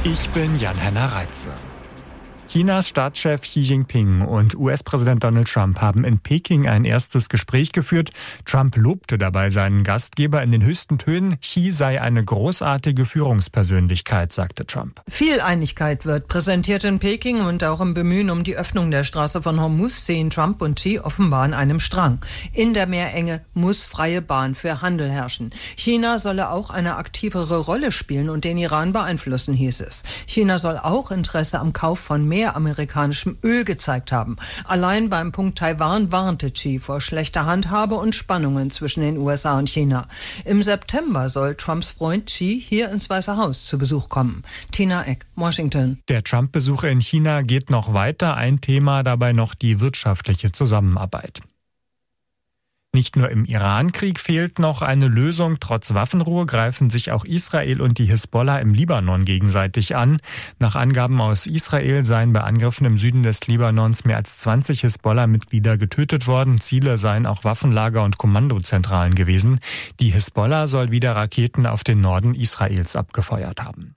Ich bin Jan-Henner Reitze. Chinas Staatschef Xi Jinping und US-Präsident Donald Trump haben in Peking ein erstes Gespräch geführt. Trump lobte dabei seinen Gastgeber in den höchsten Tönen. Xi sei eine großartige Führungspersönlichkeit, sagte Trump. Viel Einigkeit wird präsentiert in Peking und auch im Bemühen um die Öffnung der Straße von Hormuz sehen Trump und Xi offenbar an einem Strang. In der Meerenge muss freie Bahn für Handel herrschen. China solle auch eine aktivere Rolle spielen und den Iran beeinflussen, hieß es. China soll auch Interesse am Kauf von mehr amerikanischem Öl gezeigt haben. Allein beim Punkt Taiwan warnte Xi vor schlechter Handhabe und Spannungen zwischen den USA und China. Im September soll Trumps Freund Xi hier ins Weiße Haus zu Besuch kommen. Tina Eck, Washington. Der Trump-Besuch in China geht noch weiter. Ein Thema dabei noch die wirtschaftliche Zusammenarbeit. Nicht nur im Iran-Krieg fehlt noch eine Lösung. Trotz Waffenruhe greifen sich auch Israel und die Hisbollah im Libanon gegenseitig an. Nach Angaben aus Israel seien bei Angriffen im Süden des Libanons mehr als 20 Hisbollah-Mitglieder getötet worden. Ziele seien auch Waffenlager und Kommandozentralen gewesen. Die Hisbollah soll wieder Raketen auf den Norden Israels abgefeuert haben.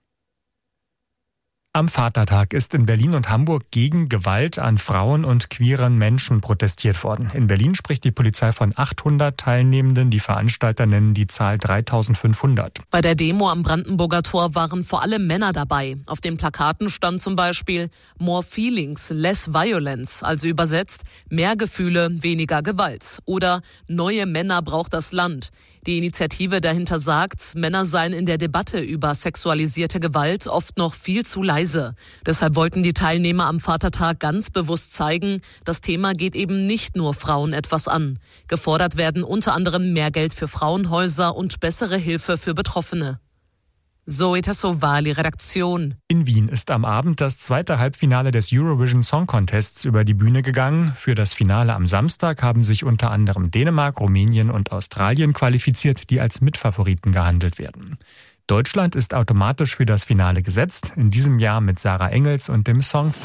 Am Vatertag ist in Berlin und Hamburg gegen Gewalt an Frauen und queeren Menschen protestiert worden. In Berlin spricht die Polizei von 800 Teilnehmenden. Die Veranstalter nennen die Zahl 3500. Bei der Demo am Brandenburger Tor waren vor allem Männer dabei. Auf den Plakaten stand zum Beispiel More Feelings, Less Violence, also übersetzt mehr Gefühle, weniger Gewalt. Oder Neue Männer braucht das Land. Die Initiative dahinter sagt, Männer seien in der Debatte über sexualisierte Gewalt oft noch viel zu leise. Deshalb wollten die Teilnehmer am Vatertag ganz bewusst zeigen, das Thema geht eben nicht nur Frauen etwas an. Gefordert werden unter anderem mehr Geld für Frauenhäuser und bessere Hilfe für Betroffene. Zoe Tassovali, Redaktion. In Wien ist am Abend das zweite Halbfinale des Eurovision Song Contests über die Bühne gegangen. Für das Finale am Samstag haben sich unter anderem Dänemark, Rumänien und Australien qualifiziert, die als Mitfavoriten gehandelt werden. Deutschland ist automatisch für das Finale gesetzt, in diesem Jahr mit Sarah Engels und dem Song